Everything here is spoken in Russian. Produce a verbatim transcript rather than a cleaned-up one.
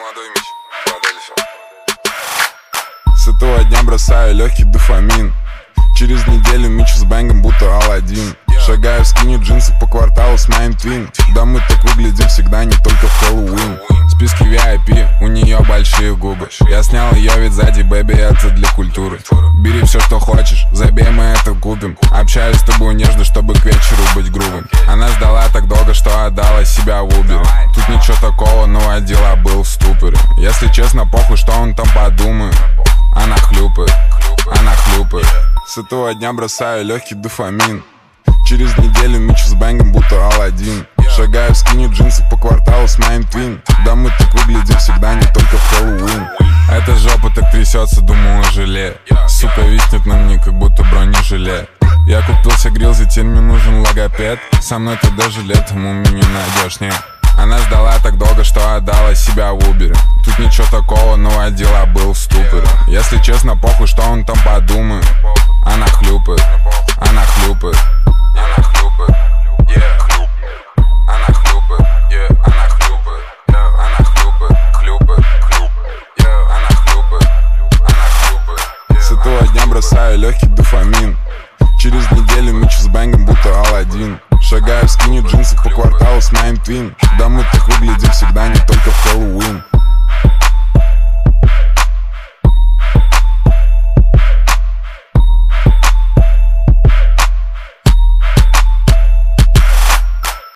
молодой Мич, модель все. С этого дня бросаю легкий дофамин. Через неделю Мичу с бэнгом будто Аладдин. Шагаю в скине джинсы по кварталу с моим твин. Да мы так выглядим всегда, не только в Хэллоуин. В списке ви ай пи, у нее большие губы. Я снял ее вид сзади, бэби, это для культуры. Бери все, что хочешь, забей, мы это купим. Общаюсь с тобой нежно, чтобы к вечеру быть грубым. Она ждала так долго, что отдала себя в Uber. Тут ничего такого, но водила был в ступоре. Если честно, похуй, что он там подумает. Она хлюпает, она хлюпает. С этого дня бросаю легкий дофамин. Через неделю Мичу с бэнгом будто Аладдин. Шагаю в скине джинсы по кварталу с моим твин. Да мы так выглядим всегда, не только в Хэллоуин. Эта жопа так трясется, думала желе. Сука виснет на мне, как будто бронежилет. Я купился грилзи, теперь мне нужен логопед. Со мной ты даже летом у меня не найдешь, нет. Она ждала так долго, что отдала себя в Uber. Тут ничего такого, но водила был в ступоре. Если честно, похуй, что он там подумает. Она хлюпает, она хлюпает. Она хлюпает, yeah, хлюп. Она хлюпает, yeah, она хлюпает. Она хлюпает, хлюпает, хлюп. Yeah, она хлюпает, она хлюпает. С этого дня бросаю легкий дофамин. Через неделю Мичу с бэнгом будто Аладдин. Шагаю в скине джинсы по кварталу с моим твин. Да мы так выглядим всегда.